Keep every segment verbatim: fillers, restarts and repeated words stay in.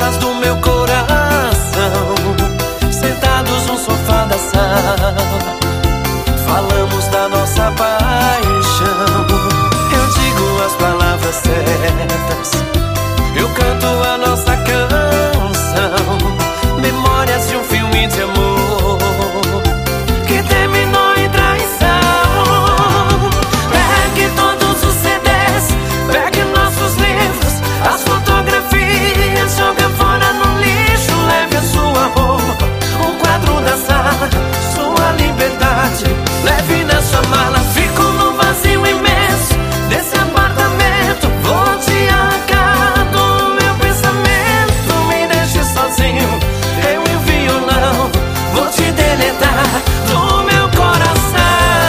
lembranças do meu coração, sentados no sofá da sala, falamos da nossa paixão. Eu digo as palavras certas, eu canto a nossa canção, memórias de um filme de amor que terminou em traição. Pegue todos os C Ds, pegue nossos livros, as fotografias, joga fora no lixo. Leve a sua roupa, o quadro da sala, sua liberdade, leve na sua mala. Fico no vazio imenso desse apartamento, vou te arrancar do meu pensamento. Me deixe sozinho, eu e o violão, vou te deletar do meu coração.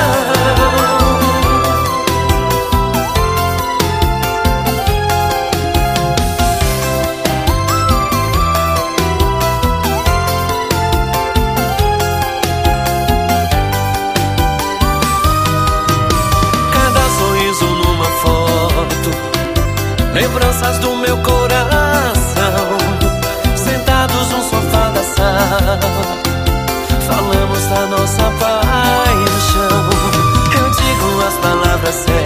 Cada sorriso numa foto, lembranças do meu coração, sentados no sofá da sala, falamos da nossa paixão. Eu digo as palavras certas,